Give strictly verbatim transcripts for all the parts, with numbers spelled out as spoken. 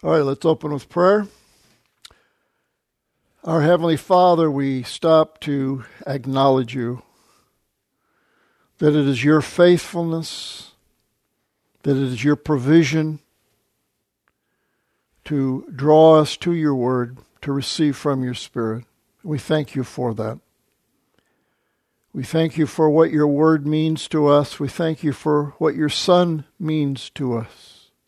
All right, let's open with prayer. Our Heavenly Father, we stop to acknowledge you, that it is your faithfulness, that it is your provision to draw us to your word, to receive from your Spirit. We thank you for that. We thank you for what your word means to us. We thank you for what your Son means to us.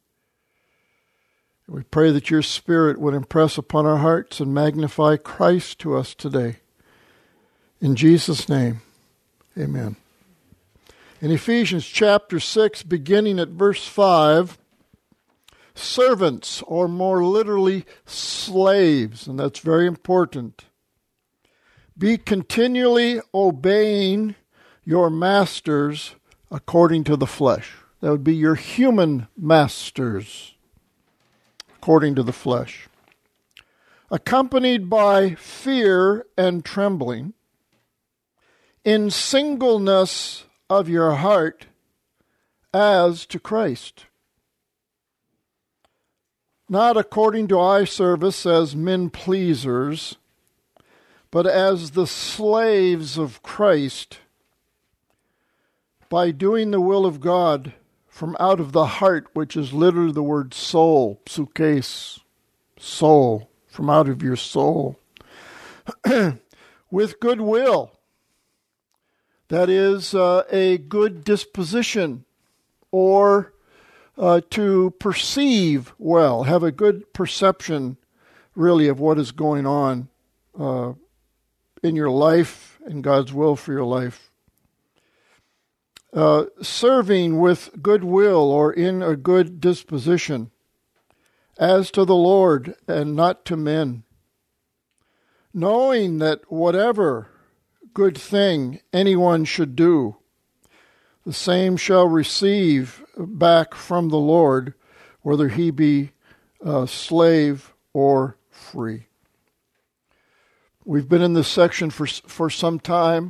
We pray that your Spirit would impress upon our hearts and magnify Christ to us today. In Jesus' name, amen. In Ephesians chapter six, beginning at verse five, servants, or more literally slaves, and that's very important, be continually obeying your masters according to the flesh. That would be your human masters. According to the flesh, accompanied by fear and trembling, in singleness of your heart as to Christ, not according to eye service as men pleasers, but as the slaves of Christ, by doing the will of God from out of the heart, which is literally the word soul, psyches, soul, from out of your soul, with goodwill. That is uh, a good disposition, or uh, to perceive well, have a good perception, really, of what is going on uh, in your life and God's will for your life. Uh, serving with goodwill or in a good disposition, as to the Lord and not to men, knowing that whatever good thing anyone should do, the same shall receive back from the Lord, whether he be a slave or free. We've been in this section for for some time.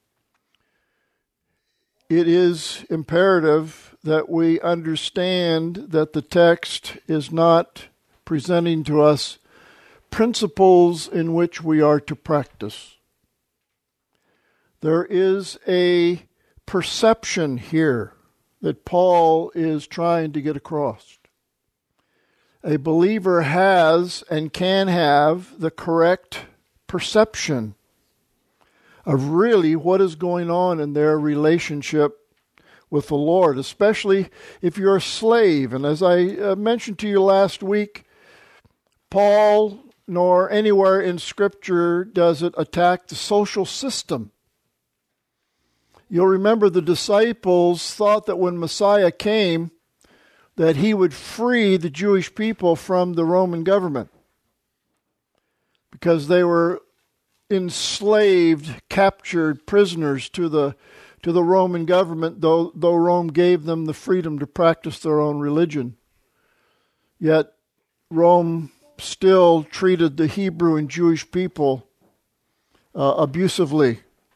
It is imperative that we understand that the text is not presenting to us principles in which we are to practice. There is a perception here that Paul is trying to get across. A believer has and can have the correct perception of really what is going on in their relationship with the Lord, especially if you're a slave. And as I uh, mentioned to you last week, Paul, nor anywhere in Scripture does it attack the social system. You'll remember the disciples thought that when Messiah came, that he would free the Jewish people from the Roman government, because they were enslaved, captured prisoners to the to the Roman government, though though Rome gave them the freedom to practice their own religion. Yet Rome still treated the Hebrew and Jewish people uh, abusively.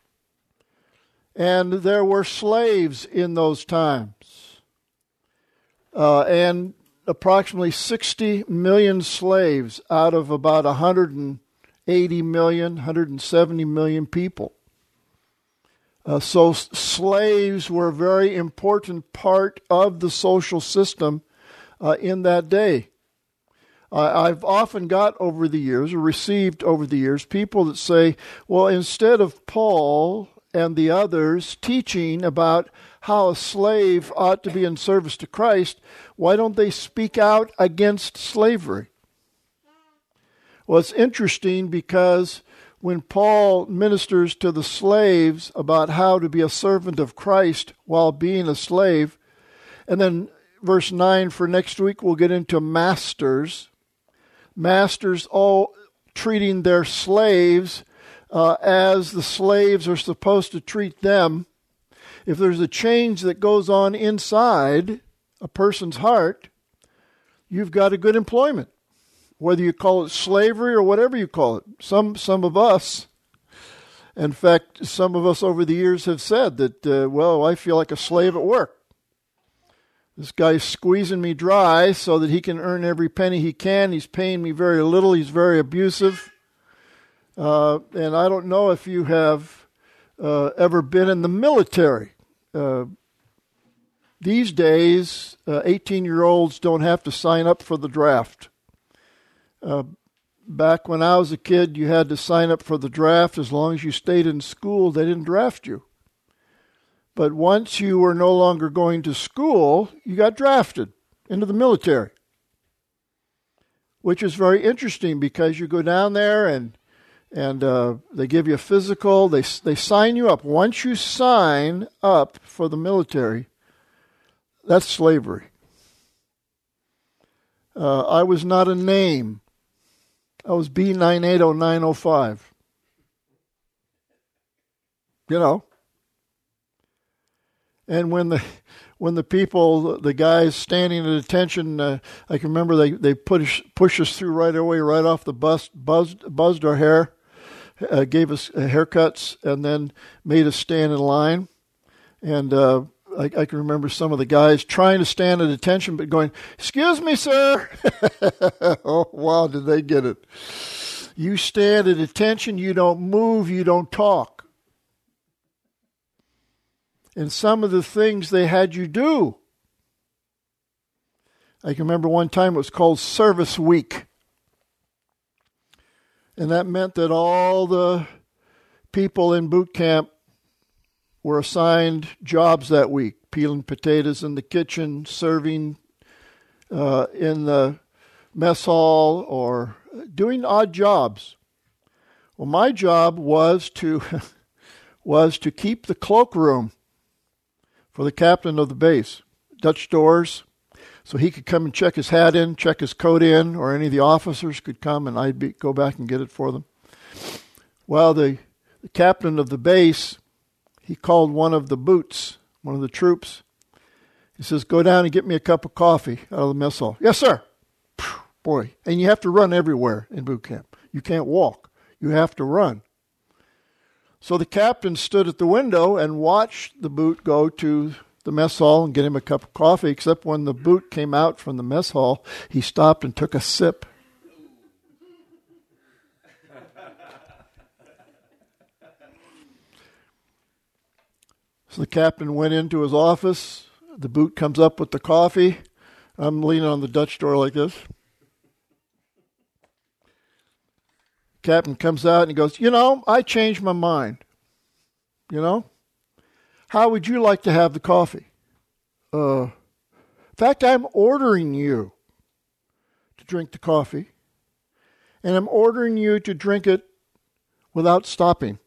And there were slaves in those times. Uh, and approximately sixty million slaves out of about one hundred eighty million, one hundred seventy million people. Uh, so s- slaves were a very important part of the social system uh, in that day. Uh, I've often got over the years, or received over the years, people that say, well, instead of Paul and the others teaching about how a slave ought to be in service to Christ, why don't they speak out against slavery? Well, it's interesting because when Paul ministers to the slaves about how to be a servant of Christ while being a slave, and then verse nine for next week we'll get into masters. Masters all treating their slaves uh, as the slaves are supposed to treat them. If there's a change that goes on inside a person's heart, you've got a good employment. Whether you call it slavery or whatever you call it. Some some of us, in fact, some of us over the years have said that, uh, well, I feel like a slave at work. This guy's squeezing me dry so that he can earn every penny he can. He's paying me very little. He's very abusive. Uh, and I don't know if you have uh, ever been in the military. Uh, these days, uh, eighteen-year-olds don't have to sign up for the draft. Uh, back when I was a kid, you had to sign up for the draft. As long as you stayed in school, they didn't draft you. But once you were no longer going to school, you got drafted into the military, which is very interesting because you go down there and and uh, they give you a physical. They they sign you up. Once you sign up for the military, that's slavery. Uh, I was not a name. I was B nine eight oh nine oh five. You know. And when the when the people, the guys standing at attention, uh, I can remember they, they push, push us through right away, right off the bus, buzzed, buzzed our hair, uh, gave us haircuts, and then made us stand in line. And uh, I, I can remember some of the guys trying to stand at attention, but going, "Excuse me, sir." Oh, wow, did they get it. You stand at attention, you don't move, you don't talk. And some of the things they had you do. I can remember one time it was called Service Week. And that meant that all the people in boot camp were assigned jobs that week. Peeling potatoes in the kitchen, serving uh, in the mess hall, or doing odd jobs. Well, my job was to was to keep the cloakroom for the captain of the base, Dutch doors, so he could come and check his hat in, check his coat in, or any of the officers could come and I'd be, go back and get it for them. Well, the, the captain of the base, he called one of the boots, one of the troops. He says, "Go down and get me a cup of coffee out of the mess hall." "Yes, sir." Phew, boy, and you have to run everywhere in boot camp. You can't walk. You have to run. So the captain stood at the window and watched the boot go to the mess hall and get him a cup of coffee, except when the boot came out from the mess hall, he stopped and took a sip. So the captain went into his office. The boot comes up with the coffee. I'm leaning on the Dutch door like this. Captain comes out and he goes, "You know, I changed my mind. You know, how would you like to have the coffee? Uh, in fact, I'm ordering you to drink the coffee, and I'm ordering you to drink it without stopping."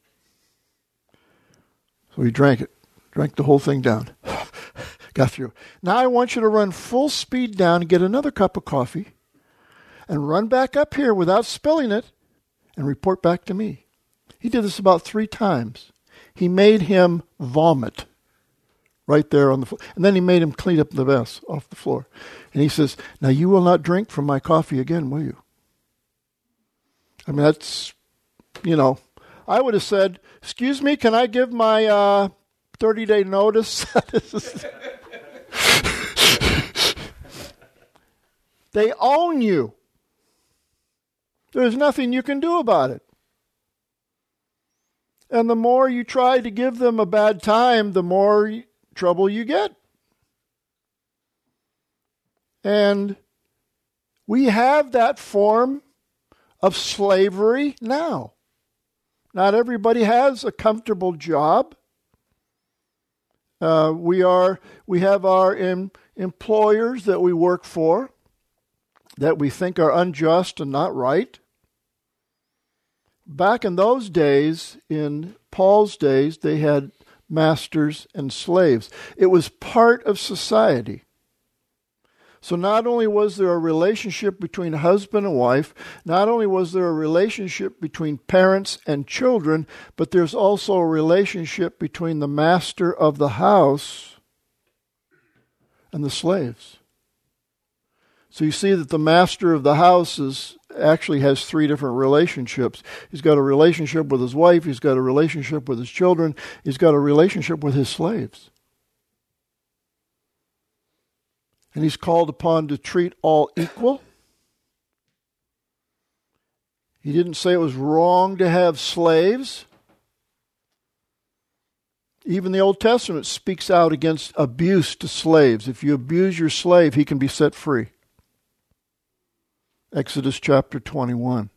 So he drank it, drank the whole thing down, got through. "Now I want you to run full speed down and get another cup of coffee, and run back up here without spilling it, and report back to me." He did this about three times. He made him vomit right there on the floor. And then he made him clean up the mess off the floor. And he says, "Now you will not drink from my coffee again, will you?" I mean, that's, you know, I would have said, "Excuse me, can I give my uh, thirty-day notice?" They own you. There's nothing you can do about it. And the more you try to give them a bad time, the more trouble you get. And we have that form of slavery now. Not everybody has a comfortable job. Uh, we are we have our em- employers that we work for that we think are unjust and not right. Back in those days, in Paul's days, they had masters and slaves. It was part of society. So not only was there a relationship between husband and wife, not only was there a relationship between parents and children, but there's also a relationship between the master of the house and the slaves. So you see that the master of the house is actually has three different relationships. He's got a relationship with his wife, he's got a relationship with his children, he's got a relationship with his slaves. And he's called upon to treat all equal. He didn't say it was wrong to have slaves. Even the Old Testament speaks out against abuse to slaves. If you abuse your slave, he can be set free. Exodus chapter twenty-one.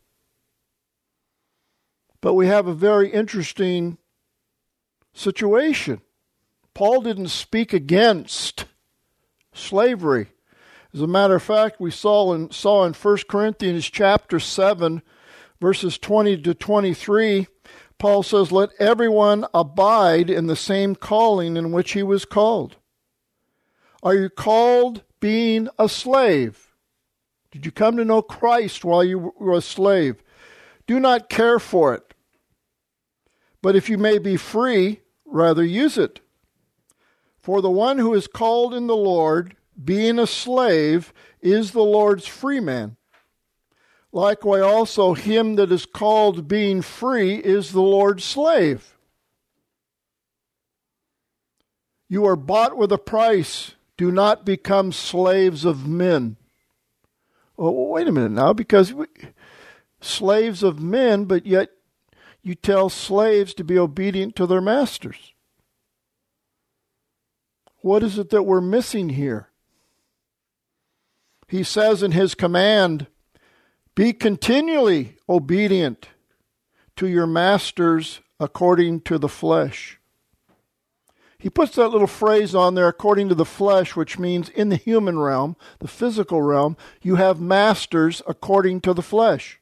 But we have a very interesting situation. Paul didn't speak against slavery. As a matter of fact, we saw in, saw in First Corinthians chapter seven, verses twenty to twenty-three, Paul says, "Let everyone abide in the same calling in which he was called." Are you called being a slave? Did you come to know Christ while you were a slave? Do not care for it. But if you may be free, rather use it. For the one who is called in the Lord, being a slave, is the Lord's free man. Likewise also him that is called being free is the Lord's slave. You are bought with a price. Do not become slaves of men. Oh, wait a minute now, because we, slaves of men, but yet you tell slaves to be obedient to their masters. What is it that we're missing here? He says in his command, "Be continually obedient to your masters according to the flesh." He puts that little phrase on there, according to the flesh, which means in the human realm, the physical realm, you have masters according to the flesh.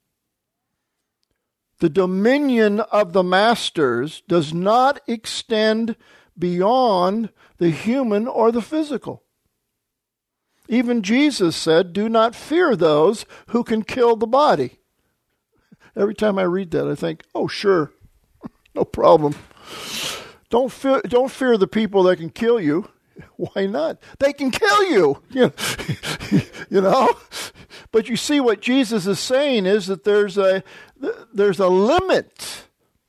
The dominion of the masters does not extend beyond the human or the physical. Even Jesus said, "Do not fear those who can kill the body." Every time I read that, I think, oh, sure, no problem. Don't fear, don't fear the people that can kill you. Why not? They can kill you. You know, you know? But you see what Jesus is saying is that there's a there's a limit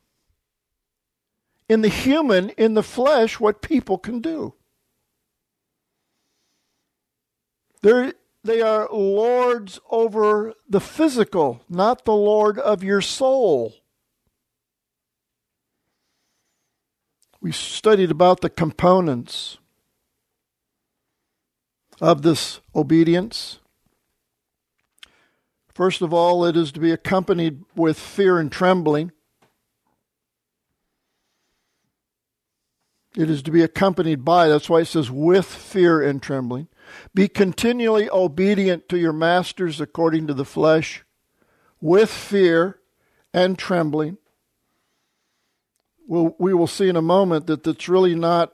in the human, in the flesh, what people can do. They're, they are lords over the physical, not the Lord of your soul. We studied about the components of this obedience. First of all, it is to be accompanied with fear and trembling. It is to be accompanied by, that's why it says with fear and trembling. Be continually obedient to your masters according to the flesh, with fear and trembling. We'll, we will see in a moment that that's really not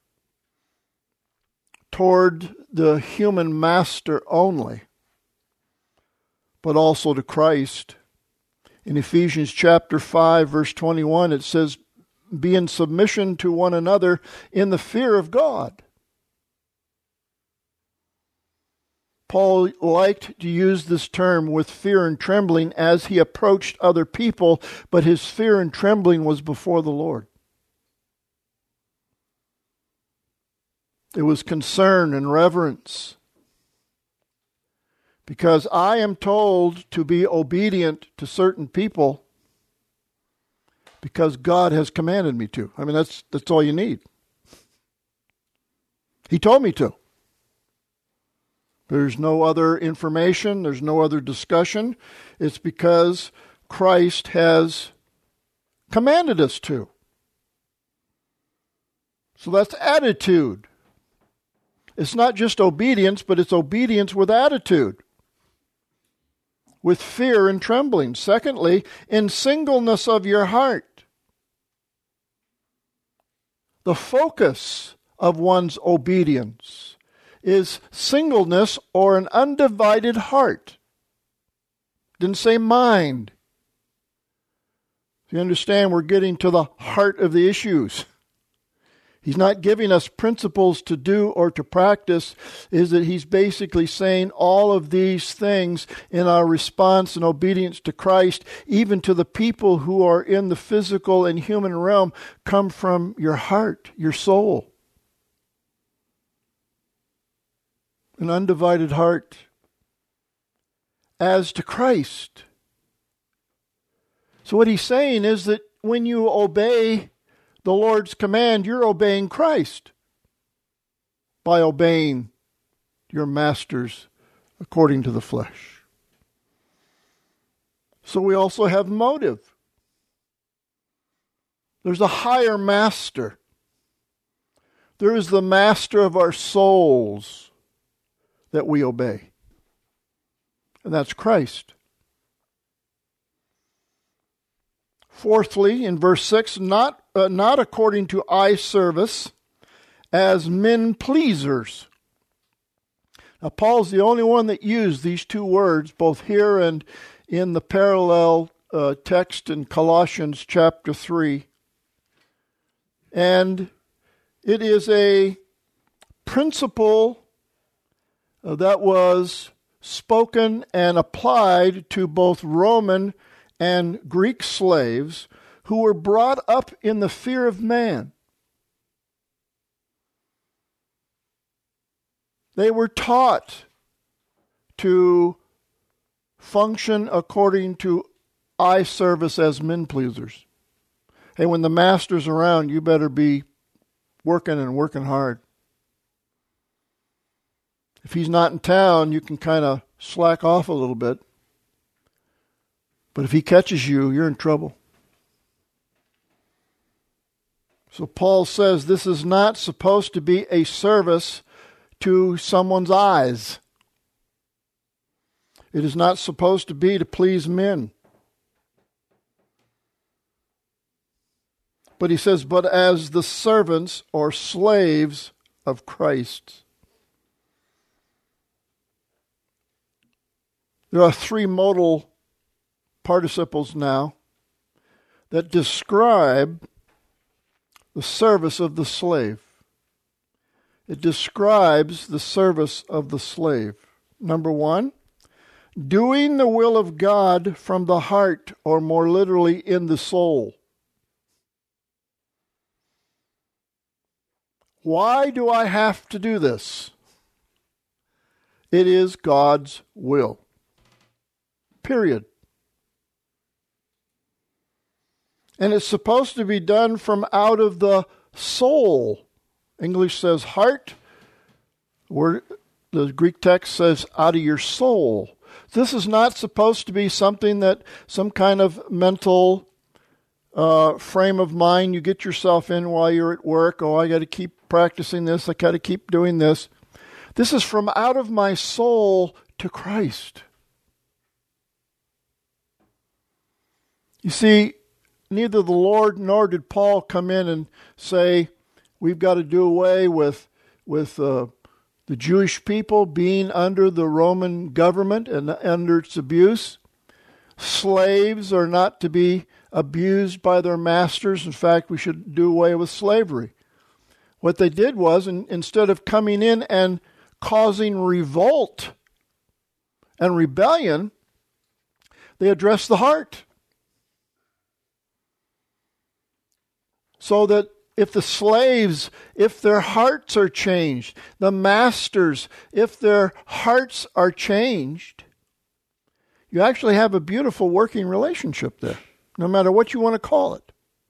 toward the human master only, but also to Christ. In Ephesians chapter five, verse twenty-one, it says, "Be in submission to one another in the fear of God." Paul liked to use this term with fear and trembling as he approached other people, but his fear and trembling was before the Lord. It was concern and reverence. Because I am told to be obedient to certain people because God has commanded me to. I mean, that's that's all you need. He told me to. There's no other information. There's no other discussion. It's because Christ has commanded us to. So that's attitude. It's not just obedience, but it's obedience with attitude, with fear and trembling. Secondly, in singleness of your heart. The focus of one's obedience is singleness or an undivided heart. Didn't say mind. You understand, we're getting to the heart of the issues. He's not giving us principles to do or to practice. Is that he's basically saying all of these things in our response and obedience to Christ, even to the people who are in the physical and human realm, come from your heart, your soul. an undivided heart as to Christ. So what he's saying is that when you obey the Lord's command, you're obeying Christ by obeying your masters according to the flesh. So we also have motive. There's a higher master. There is the master of our souls that we obey. And that's Christ. Fourthly, in verse six, not, uh, not according to eye service as men pleasers. Now, Paul's the only one that used these two words, both here and in the parallel uh, text in Colossians chapter three. And it is a principle that was spoken and applied to both Roman and Greek slaves who were brought up in the fear of man. They were taught to function according to eye service as men pleasers. Hey, when the master's around, you better be working and working hard. If he's not in town, you can kind of slack off a little bit. But if he catches you, you're in trouble. So Paul says this is not supposed to be a service to someone's eyes. It is not supposed to be to please men. But he says, but as the servants or slaves of Christ. There are three modal participles now that describe the service of the slave. It describes the service of the slave. Number one, doing the will of God from the heart, or more literally, in the soul. Why do I have to do this? It is God's will. Period. And it's supposed to be done from out of the soul. English says heart. Word, the Greek text says out of your soul. This is not supposed to be something that some kind of mental uh, frame of mind you get yourself in while you're at work. Oh, I got to keep practicing this. I got to keep doing this. This is from out of my soul to Christ. You see, neither the Lord nor did Paul come in and say, we've got to do away with, with uh, the Jewish people being under the Roman government and under its abuse. Slaves are not to be abused by their masters. In fact, we should do away with slavery. What they did was, in, instead of coming in and causing revolt and rebellion, they addressed the heart. So that if the slaves, if their hearts are changed, the masters, if their hearts are changed, you actually have a beautiful working relationship there, no matter what you want to call it.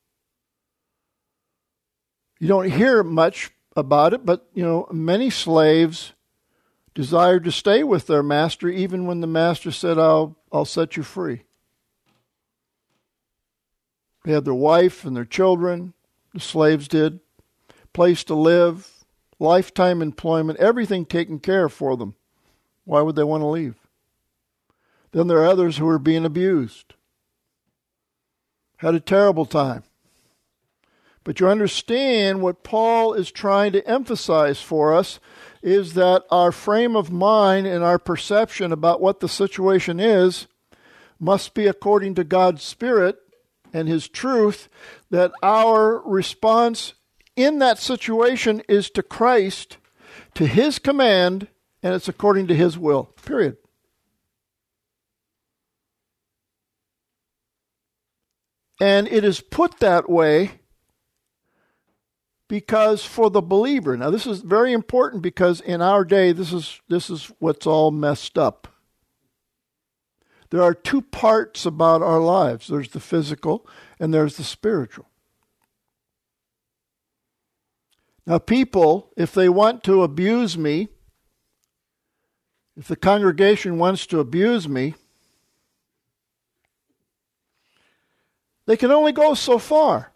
You don't hear much about it, but, you know, many slaves desired to stay with their master even when the master said, I'll, I'll set you free. They had their wife and their children. The slaves did, place to live, lifetime employment, everything taken care of for them. Why would they want to leave? Then there are others who are being abused. Had a terrible time. But you understand what Paul is trying to emphasize for us is that our frame of mind and our perception about what the situation is must be according to God's Spirit and His truth, that our response in that situation is to Christ, to His command, and it's according to His will. Period. And it is put that way Because for the believer, now this is very important because in our day, this is this is what's all messed up. There are two parts about our lives. There's the physical and there's the spiritual. Now people, if they want to abuse me, if the congregation wants to abuse me, they can only go so far.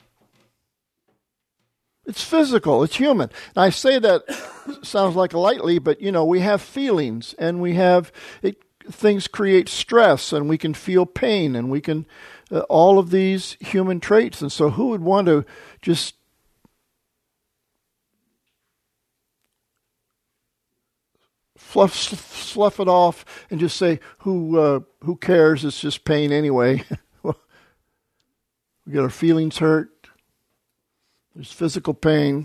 It's physical, it's human. And I say that sounds like lightly, but you know, we have feelings and we have it, things create stress and we can feel pain and we can uh, all of these human traits. And so who would want to just fluff slough it off and just say who uh, who cares, it's just pain anyway. We get our feelings hurt. There's physical pain.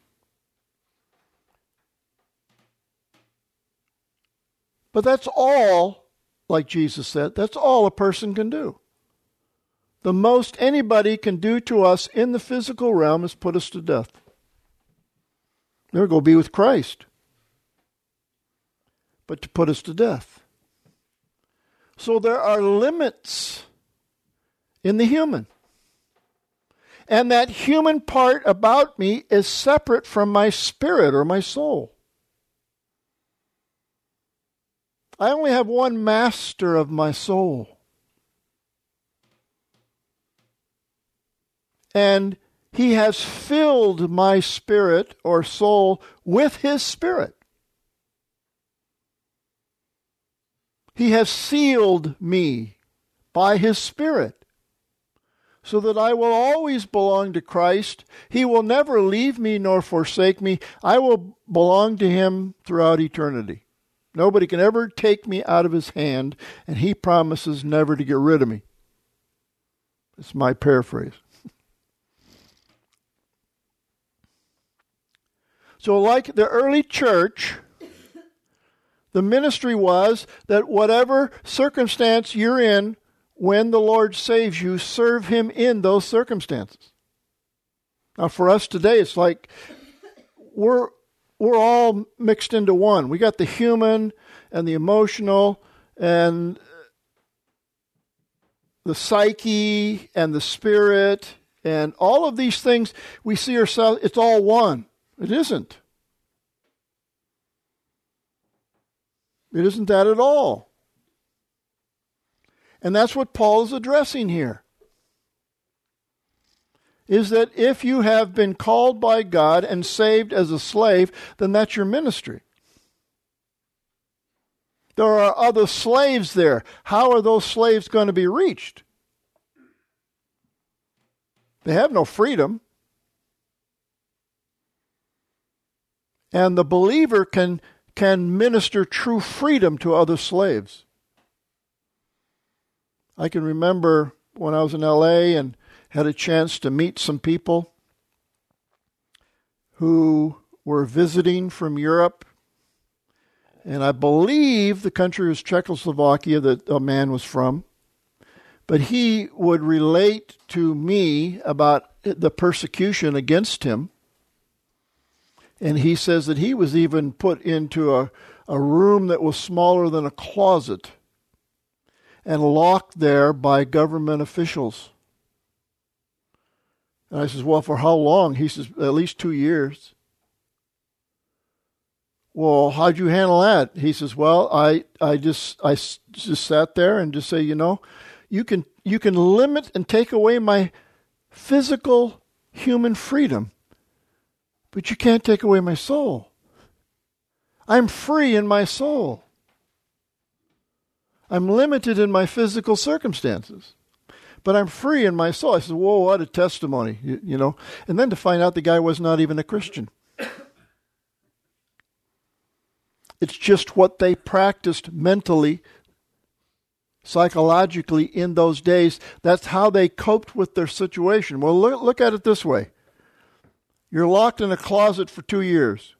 But that's all, like Jesus said, that's all a person can do. The most anybody can do to us in the physical realm is put us to death. Never go be with Christ. But to put us to death. So there are limits in the human. And that human part about me is separate from my spirit or my soul. I only have one master of my soul. And he has filled my spirit or soul with his spirit. He has sealed me by his spirit, so that I will always belong to Christ. He will never leave me nor forsake me. I will belong to him throughout eternity. Nobody can ever take me out of his hand, and he promises never to get rid of me. It's my paraphrase. So like the early church, the ministry was that whatever circumstance you're in, when the Lord saves you, serve him in those circumstances. Now for us today, it's like we're we're all mixed into one. We got the human and the emotional and the psyche and the spirit and all of these things. We see ourselves, it's all one. It isn't. It isn't that at all. And that's what Paul is addressing here. Is that if you have been called by God and saved as a slave, then that's your ministry. There are other slaves there. How are those slaves going to be reached? They have no freedom. And the believer can, can minister true freedom to other slaves. I can remember when I was in L A and had a chance to meet some people who were visiting from Europe. And I believe the country was Czechoslovakia that a man was from. But he would relate to me about the persecution against him. And he says that he was even put into a, a room that was smaller than a closet and locked there by government officials. And I says, well, for how long? He says, at least two years. Well, how'd you handle that? He says, well, I, I just I just sat there and just say, you know, you can you can limit and take away my physical human freedom, but you can't take away my soul. I'm free in my soul. I'm limited in my physical circumstances, but I'm free in my soul. I said, whoa, what a testimony, you, you know. And then to find out the guy was not even a Christian. It's just what they practiced mentally, psychologically in those days. That's how they coped with their situation. Well, look, look at it this way. You're locked in a closet for two years.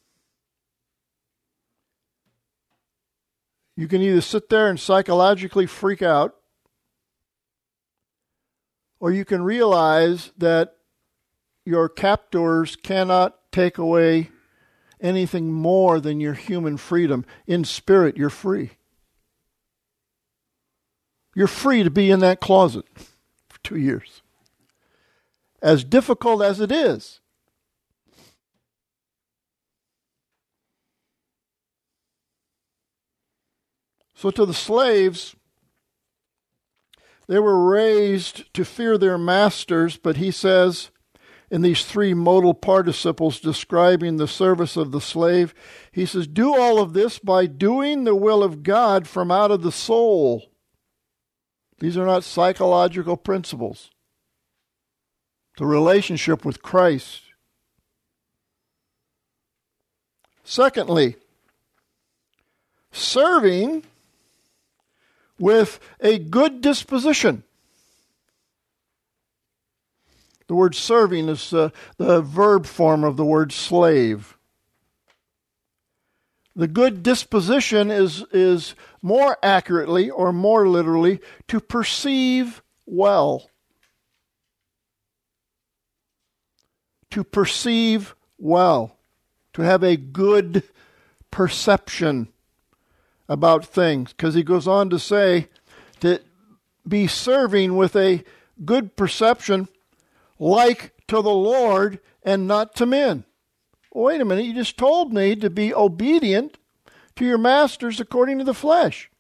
You can either sit there and psychologically freak out, or you can realize that your captors cannot take away anything more than your human freedom. In spirit, you're free. You're free to be in that closet for two years. As difficult as it is. So to the slaves, they were raised to fear their masters, but he says in these three modal participles describing the service of the slave, he says, do all of this by doing the will of God from out of the soul. These are not psychological principles. The relationship with Christ. Secondly, serving with a good disposition. The word serving is uh, the verb form of the word slave. The good disposition is, is more accurately or more literally to perceive well. To perceive well. To have a good perception about things. Because he goes on to say to be serving with a good perception like to the Lord and not to men. Wait a minute, you just told me to be obedient to your masters according to the flesh.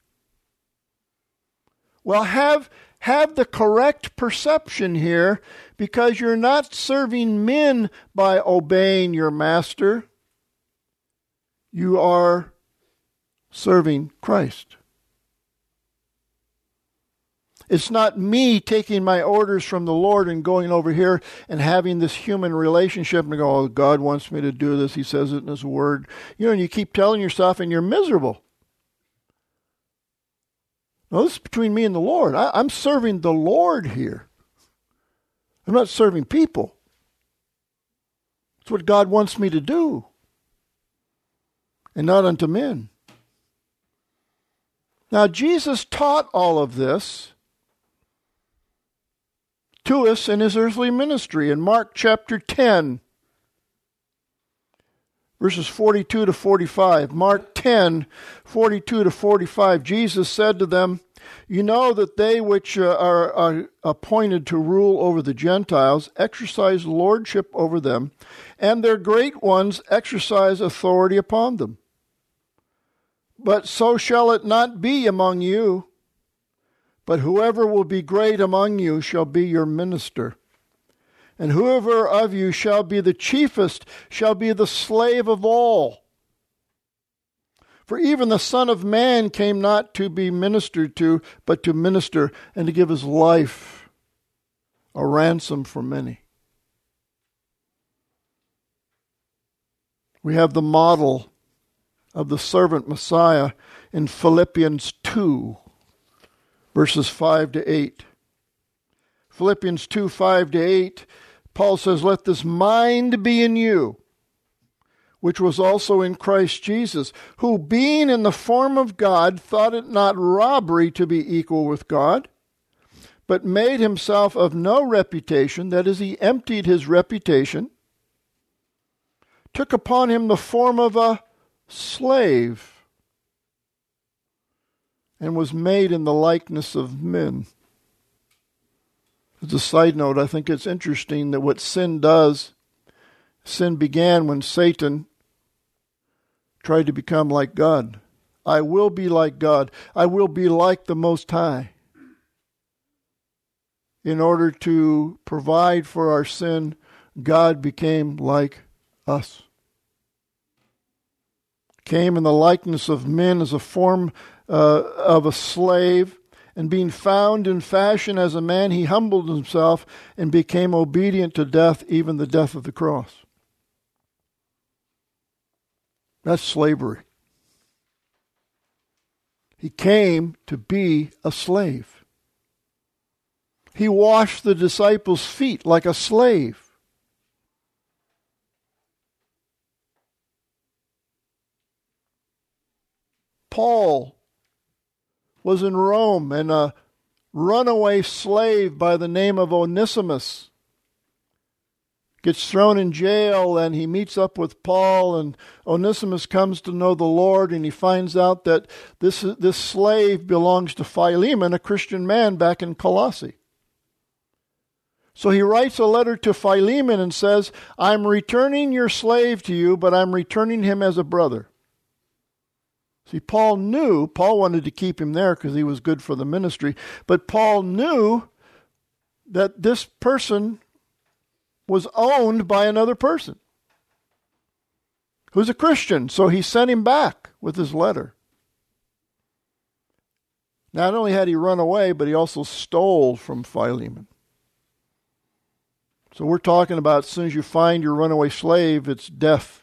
Well, have, have the correct perception here, because you're not serving men by obeying your master. You are serving Christ. It's not me taking my orders from the Lord and going over here and having this human relationship and go, oh, God wants me to do this. He says it in His Word. You know, and you keep telling yourself and you're miserable. No, this is between me and the Lord. I, I'm serving the Lord here. I'm not serving people. It's what God wants me to do. And not unto men. Now, Jesus taught all of this to us in His earthly ministry. In Mark chapter ten, verses forty-two to forty-five. Mark ten, forty-two to forty-five. Jesus said to them, you know that they which uh, are, are appointed to rule over the Gentiles exercise lordship over them, and their great ones exercise authority upon them. But so shall it not be among you. But whoever will be great among you shall be your minister. And whoever of you shall be the chiefest shall be the slave of all. For even the Son of Man came not to be ministered to, but to minister and to give His life a ransom for many. We have the model of the servant Messiah in Philippians two, verses five to eight. Philippians two, five to eight, Paul says, let this mind be in you, which was also in Christ Jesus, who being in the form of God, thought it not robbery to be equal with God, but made himself of no reputation, that is, he emptied his reputation, took upon him the form of a slave, and was made in the likeness of men. As a side note, I think it's interesting that what sin does, sin began when Satan tried to become like God. I will be like God. I will be like the Most High. In order to provide for our sin, God became like us. Came in the likeness of men as a form uh, of a slave, and being found in fashion as a man, he humbled himself and became obedient to death, even the death of the cross. That's slavery. He came to be a slave. He washed the disciples' feet like a slave. Paul was in Rome, and a runaway slave by the name of Onesimus gets thrown in jail, and he meets up with Paul, and Onesimus comes to know the Lord, and he finds out that this, this slave belongs to Philemon, a Christian man back in Colossae. So he writes a letter to Philemon and says, I'm returning your slave to you, but I'm returning him as a brother. See, Paul knew, Paul wanted to keep him there because he was good for the ministry, but Paul knew that this person was owned by another person who's a Christian, so he sent him back with his letter. Not only had he run away, but he also stole from Philemon. So we're talking about as soon as you find your runaway slave, it's death.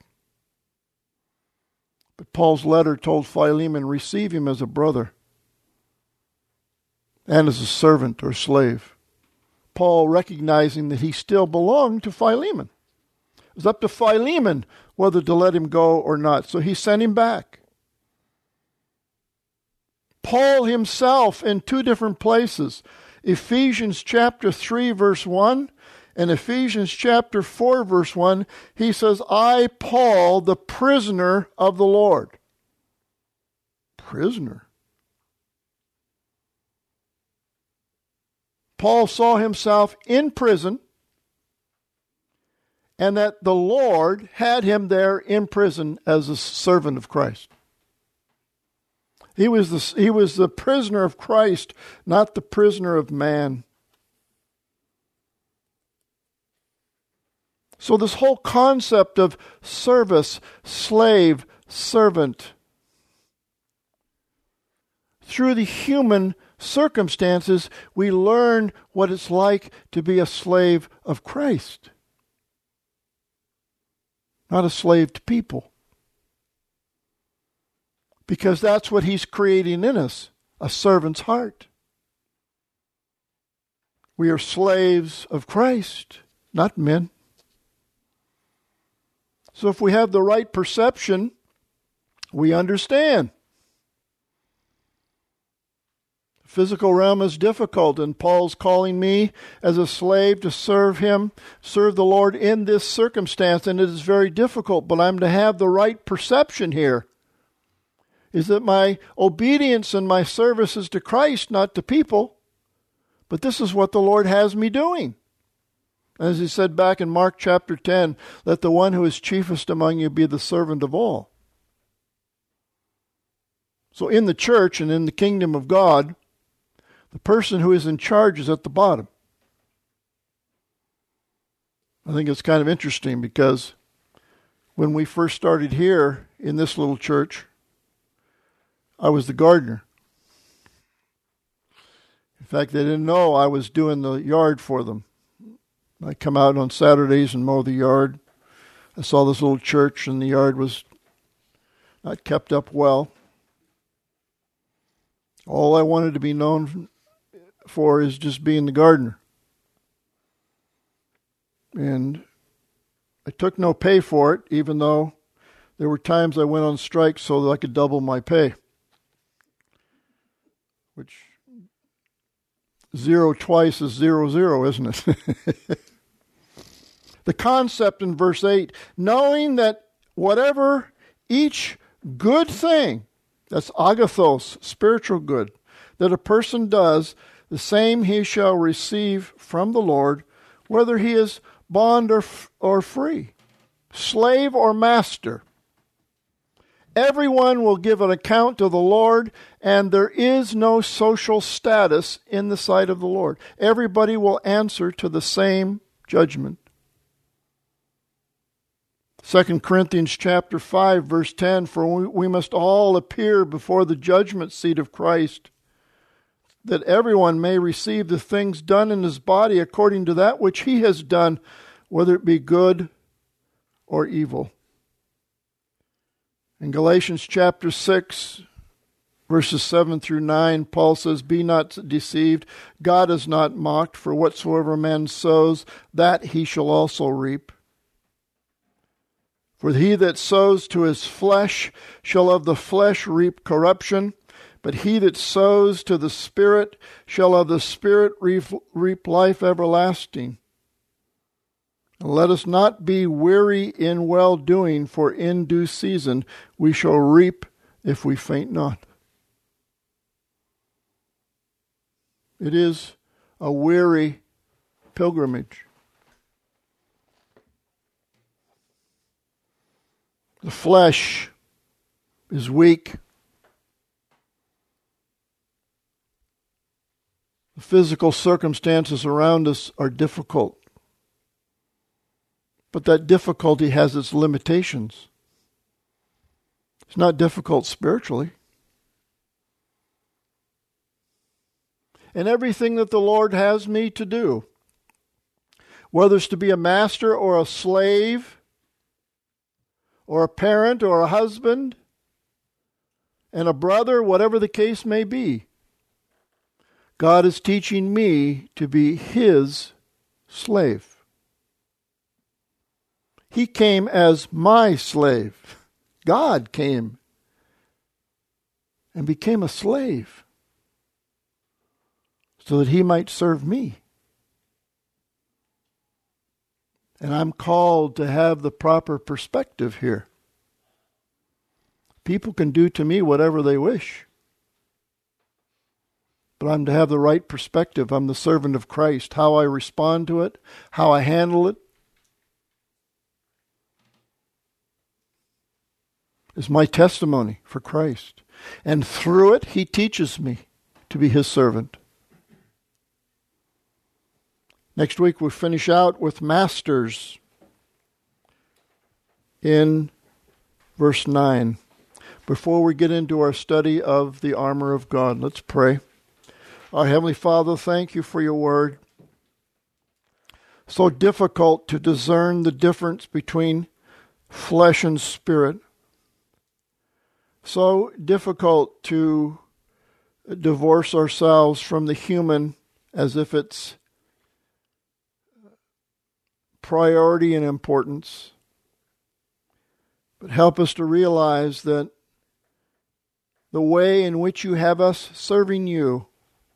But Paul's letter told Philemon, receive him as a brother and as a servant or slave. Paul recognizing that he still belonged to Philemon. It was up to Philemon whether to let him go or not. So he sent him back. Paul himself in two different places, Ephesians chapter three verse one and Ephesians chapter four verse one, he says, I, Paul, the prisoner of the Lord. Prisoner. Paul saw himself in prison, and that the Lord had him there in prison as a servant of Christ. He was the, he was the prisoner of Christ, not the prisoner of man. So this whole concept of service, slave, servant, through the human circumstances, we learn what it's like to be a slave of Christ, not a slave to people. Because that's what he's creating in us, a servant's heart. We are slaves of Christ, not men. So if we have the right perception, we understand. The physical realm is difficult, and Paul's calling me as a slave to serve him, serve the Lord in this circumstance, and it is very difficult, but I'm to have the right perception here. Is that my obedience and my service is to Christ, not to people, but this is what the Lord has me doing. As he said back in Mark chapter ten, let the one who is chiefest among you be the servant of all. So in the church and in the kingdom of God, the person who is in charge is at the bottom. I think it's kind of interesting because when we first started here in this little church, I was the gardener. In fact, they didn't know I was doing the yard for them. I come out on Saturdays and mow the yard. I saw this little church and the yard was not kept up well. All I wanted to be known for is just being the gardener. And I took no pay for it, even though there were times I went on strike so that I could double my pay. Which, zero twice is zero zero, isn't it? The concept in verse eight, knowing that whatever each good thing, that's agathos, spiritual good, that a person does, the same he shall receive from the Lord, whether he is bond or, or free, slave or master. Everyone will give an account to the Lord, and there is no social status in the sight of the Lord. Everybody will answer to the same judgment. Second Corinthians chapter five, verse ten, for we, we must all appear before the judgment seat of Christ, that everyone may receive the things done in his body according to that which he has done, whether it be good or evil. In Galatians chapter six, verses seven through nine, Paul says, be not deceived. God is not mocked, for whatsoever a man sows, that he shall also reap. For he that sows to his flesh shall of the flesh reap corruption, but he that sows to the Spirit shall of the Spirit reap life everlasting. And let us not be weary in well-doing, for in due season we shall reap if we faint not. It is a weary pilgrimage. The flesh is weak. The physical circumstances around us are difficult. But that difficulty has its limitations. It's not difficult spiritually. And everything that the Lord has me to do, whether it's to be a master or a slave, or a parent or a husband, and a brother, whatever the case may be, God is teaching me to be His slave. He came as my slave. God came and became a slave so that He might serve me. And I'm called to have the proper perspective here. People can do to me whatever they wish. But I'm to have the right perspective. I'm the servant of Christ. How I respond to it, how I handle it, is my testimony for Christ. And through it, He teaches me to be His servant. Next week, we'll finish out with masters in verse nine. Before we get into our study of the armor of God, let's pray. Our Heavenly Father, thank You for Your word. So difficult to discern the difference between flesh and spirit. So difficult to divorce ourselves from the human as if it's priority and importance. But help us to realize that the way in which You have us serving You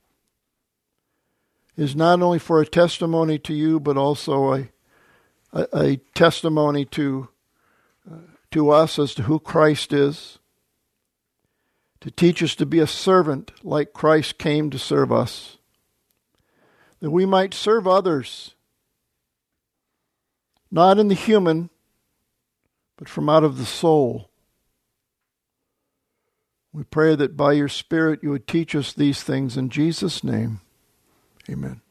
is not only for a testimony to You, but also a, a, a testimony to, uh, to us as to who Christ is. To teach us to be a servant like Christ came to serve us. That we might serve others, not in the human, but from out of the soul. We pray that by Your Spirit You would teach us these things in Jesus' name. Amen.